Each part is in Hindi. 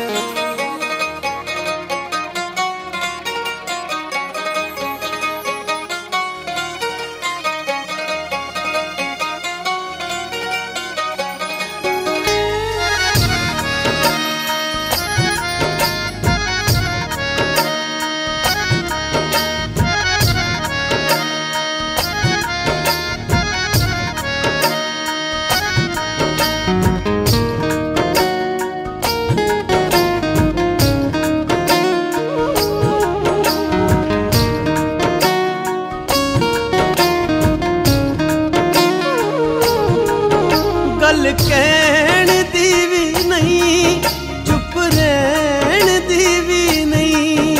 गल कहण दी भी नहीं, चुप रहण दी भी नहीं।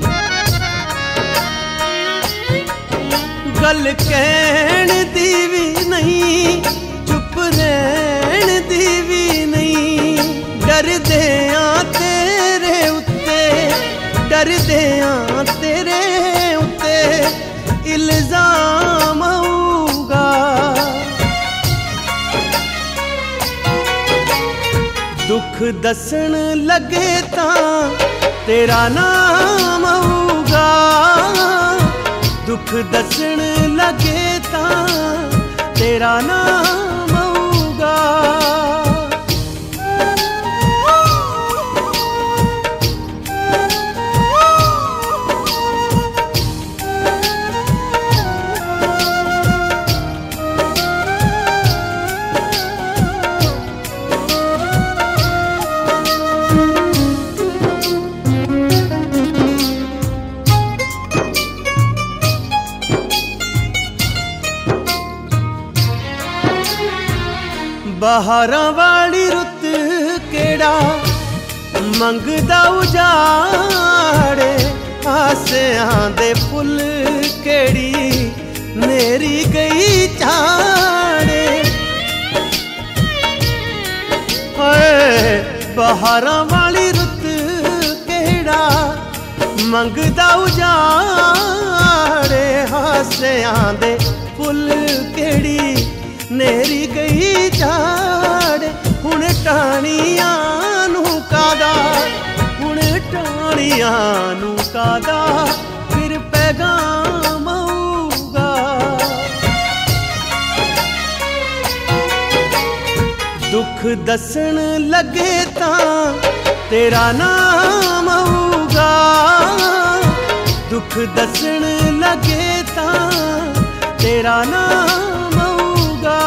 गल कहण दी भी नहीं, चुप रहण दी भी नहीं। डरदे आ तेरे उत्ते, डरदे आ तेरे उत्ते इल्जाम आऊगा। दुख दसन लगे तां तेरा नाम आऊगा। दुख दसन लगे तां तेरा नाम आऊगा। बहारां वाली रुत केड़ा मंगदा उजाड़े। आसियां दे फुल केड़ी मेरी गई झाड़े। बहारां वाली रुत केड़ा मंगदा उजाड़े। आसियां दे फुल केड़ी नेरी गई झाड़े। हुण टाणियां नू कादा, हुण टाणियां नू कादा फिर पैगाम आऊगा। दुख दसन लगे तां तेरा नाम आऊगा। दुख दसन लगे तां तेरा नाम आऊगा।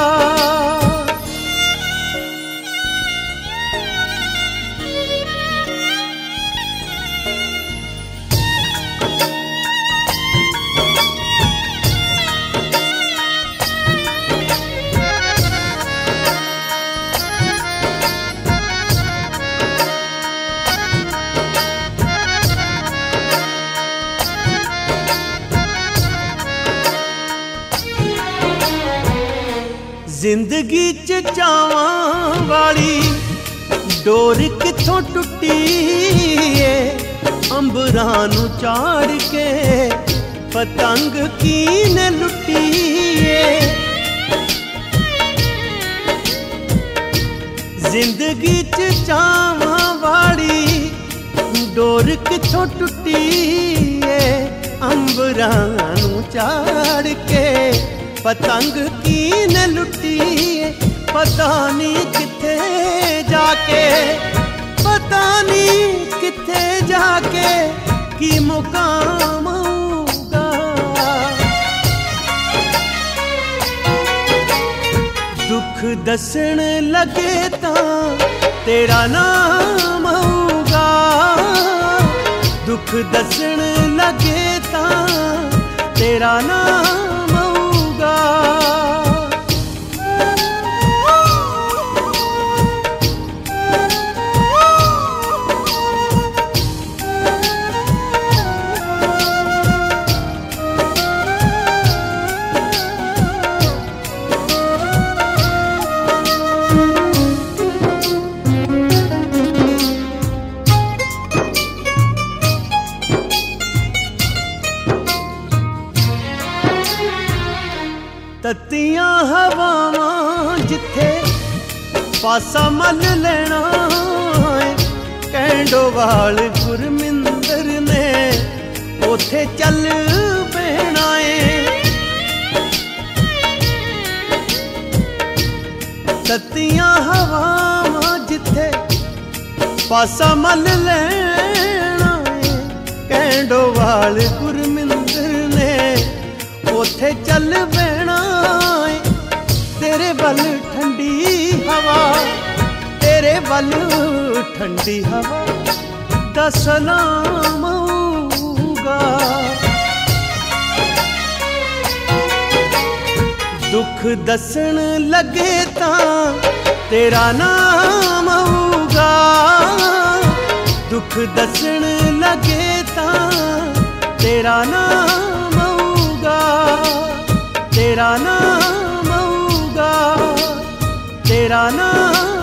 जिंदगी च चावां वाली डोर किथों टुटी है। अंबरां नू चाड़ के पतंग कीने लुटी है। जिंदगी च चावां वाली डोर किथों टुटी है। अंबरां नू चाड़ के पतंग कीने लुटी है। पता नहीं किथे जाके, पता नहीं किथे जाके की मुकाम आऊगा। दुख दसन लगे तां तेरा नाम आऊगा। दुख दसन लगे तां तेरा नाम आऊगा। तत्तियां हवावां जिथे पासा मल लेना है। कैंडोवाल गुरमिंदर ने उथे चल पैना है। तत्तियां हवावां जिथे पासा मल लेना है। कैंडोवाल गुरमिंदर ने उथे चल पैना है। तेरे बल ठंडी हवा, तेरे बल ठंडी हवा दा सलाम होगा। दुख दसन लगे तां तेरा नाम होगा। दुख दसन लगे तां तेरा नाम होगा। तेरा नाम होगा, तेरा नाम